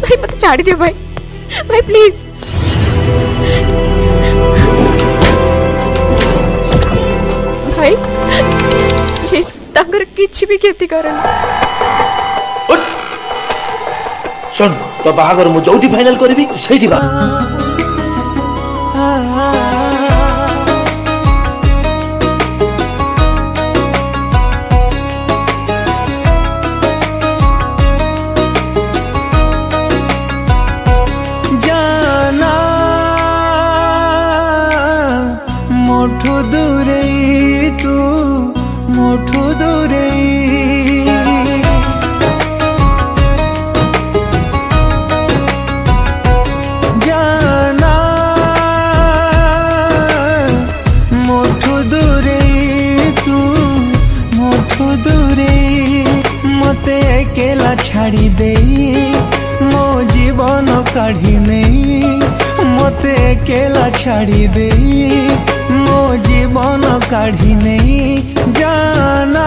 भाई मत छाड़ी दियो भाई, भाई प्लीज। भाई प्लीज तांगर किछि भी खेती करन। सुन तो बाहागर मु जोठी फाइनल करबी सेठी बा। जाना मोठो दूरे तू मोठो दूरे जाना मोठो दूरे तू मोठो दूरे मते अकेला छाड़ी दे मो जीवन काढ़ी नहीं मते अकेला छाड़ी दे मो जीवन काढ़ी नहीं जाना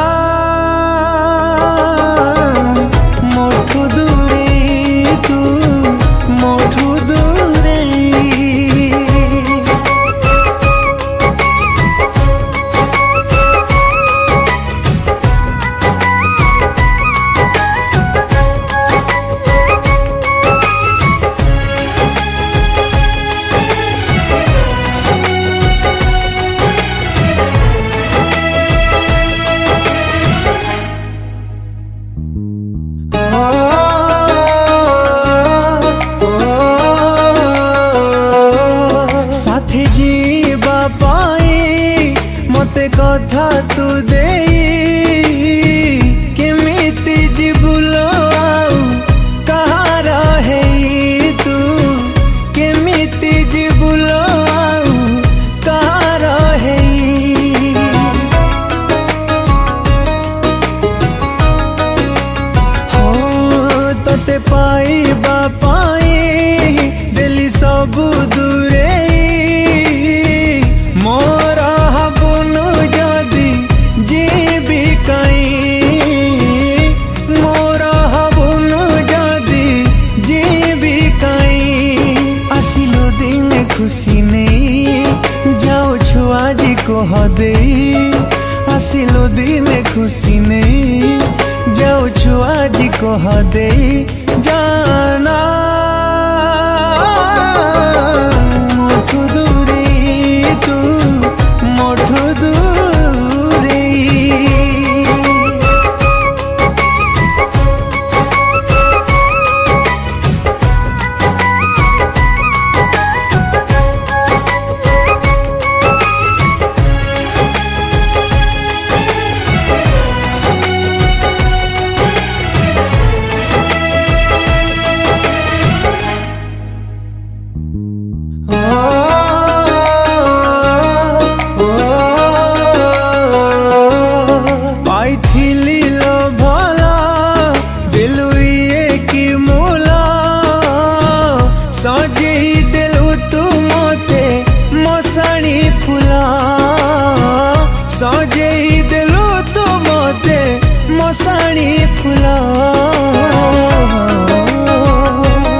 मोठो दूरे तू मोठो दूरे। साथी जीवा पाए मते कथा तू दे केमिति जीवुलो आउ कहार है तू केमिति जीवुलो आउ कहार है हो तते पाइबा पाए दिली सबु दूरे मोरा हबुनु जदि जीविकाई मोरा हबुनु जदि जीविकाई आसिलो दिन खुशी नहीं जाओ छुआ जी कह दे आसिलो दिन खुशी नहीं जाओ छुआ जी कह दे जाना मोठो दूरे तू मोठो दूरे। पाइथिली लो भला दिलु ये की मूला सजेई दिलु तू मते मसाणी फुला सज